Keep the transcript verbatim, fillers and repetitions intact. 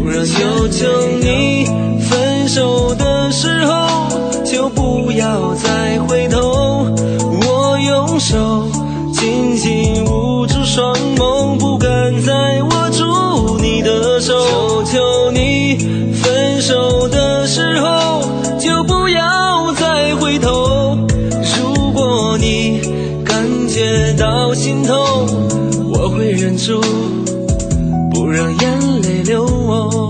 不让求求你分手的时候就不要再回头。我用手紧紧捂住双眸，不敢再握住你的手。求求你分手的时候就不要再回头。如果你感觉到心痛，我会忍住不让眼泪流。